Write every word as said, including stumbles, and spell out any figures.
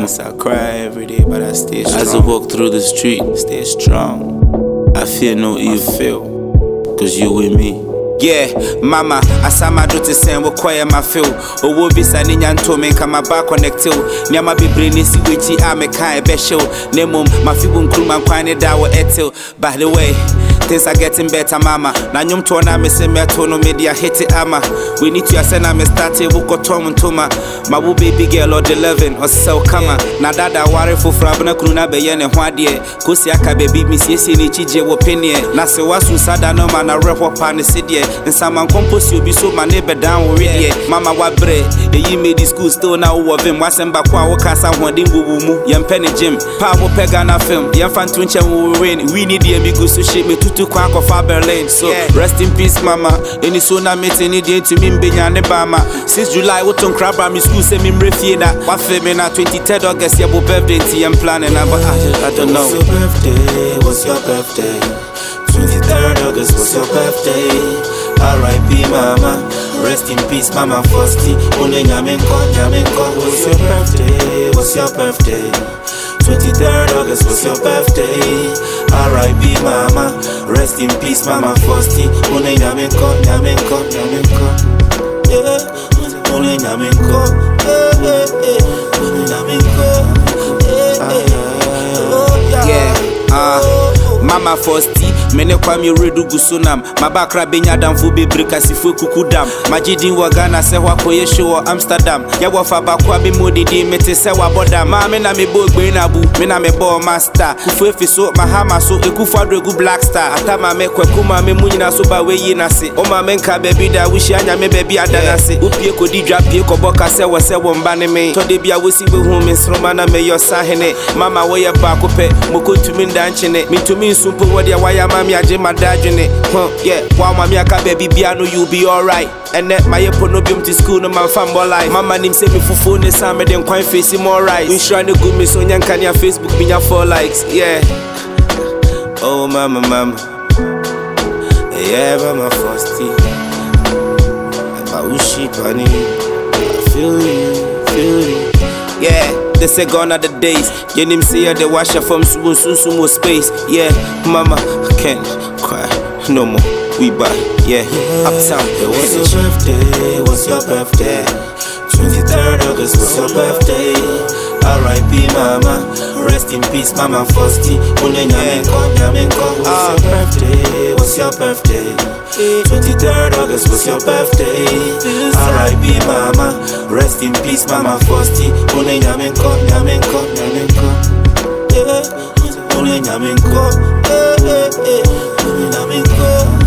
Sometimes I cry every day, but I stay strong. As I walk through the street, stay strong. I fear no evil, cause you with me. Yeah, mama, asama do to send what quiet my feel. O wo visa ni nyanto me kama ba connect you. Nyama be brain si wechi a me kan be show. Nemom my fibu nkruma kwan da wo etil. By the way, things are getting better, mama. Na nyum to na me se me to no media hit it ama. We need to ascend na me start table ko tom ntoma. My wo baby girl or eleven or so kama. Na dada ware fo frabna kunu na be ye ne ho ade. Kosi aka baby mi siesie ni chije wo penie. Na se wasu sada no man na repo pa ne sidie. And some man compose you be so my neighbor down already. Mama wa bre, you made the school still now of him. Was and back wa kasa wanding wumu. Yam penny Jim, Pavo Pegana film. Yam fan tuncha will win. We need the amigo to ship me to two quack of Berlin. So rest in peace, mama. Any sooner meeting idiot to me Binyane Bama. Since July, what on crab my school send me refina. What fame na twenty-third August, your birthday tea and planning. I don't know. What's your birthday? What's your birthday? twenty-third August was your birthday. R I P mama, rest in peace mama Fosti. Only nyamenko, nyamenko. What's your birthday? What's your birthday? twenty-third August was your birthday. R I P mama, rest in peace mama Fosti. Only nyamenko, nyamenko, nyamenko. Yeah, only nyamenko. Yeah, yeah, yeah. Only nyamenko. Yeah, yeah. Yeah, ah. Mama Fosti, mene kwa mi redu gusunam. Mabakra benya damfu bebre kasifu kukudam. Majidi wa Ghana se wa koye show wa Amsterdam. Ya wafa bakwa bi modidi mete se wa boda. Ma me na me bo gbe na bu, me na me bo master. Kufu efiso mahama so ekufu adregu black star. Ata ma me kweku ma me munyina so ba we yi na se. O ma me nka baby da wishi anya me baby adana se. Upie kodi dwa pie ko boka se wo se wo mba ne me. To de bia wosi be hu me sroma na me yo sahene. Mama wo ye ba ko pe, moko tumi ndanchene. Me tumi Super what ya why mammy aje my dad in it. Huh, yeah, while mammy aka baby piano you be alright. And that my eponobium to school no my family life. Mama name say me for phone this time then quite face him alright. We trying to go me so young can your Facebook be your four likes, yeah. Oh mama mama. Yeah, mama Fosti. About she bunny. I feel you, feel you. Yeah. They say gone are the days. You name say the washer from soon soon soon more space. Yeah, mama, I can't cry no more. We buy, yeah, uptown. It was your birthday, it was your birthday. twenty-third August was your birthday. R I P mama, rest in peace mama Fosti. Only nyamenko, nyamenko. It was your birthday, it was your birthday. twenty-third August was your birthday. R I P mama, rest in peace mama Fosti. Only nyamenko, nyamenko, nyamenko. Yeah, only nyamenko. Yeah, yeah, yeah. Only nyamenko.